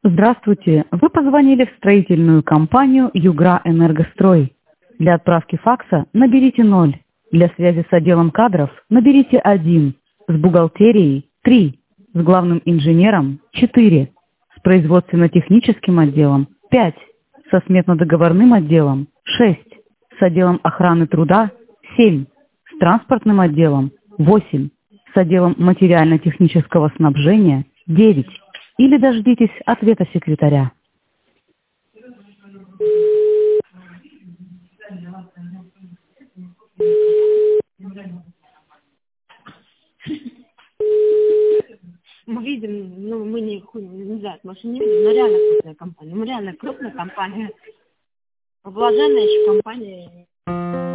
Здравствуйте. Вы позвонили в строительную компанию «Югра Энергострой». Для отправки факса наберите 0. Для связи с отделом кадров наберите 1. С бухгалтерией 3. С главным инженером 4. С производственно-техническим отделом 5. Со сметно-договорным отделом 6. С отделом охраны труда 7. С транспортным отделом 8. С отделом материально-технического снабжения 9. Или дождитесь ответа секретаря. Мы видим, ну, мы не знаю, может, не видим, но реально крупная компания. Мы реально крупная компания. Облаженная еще компания.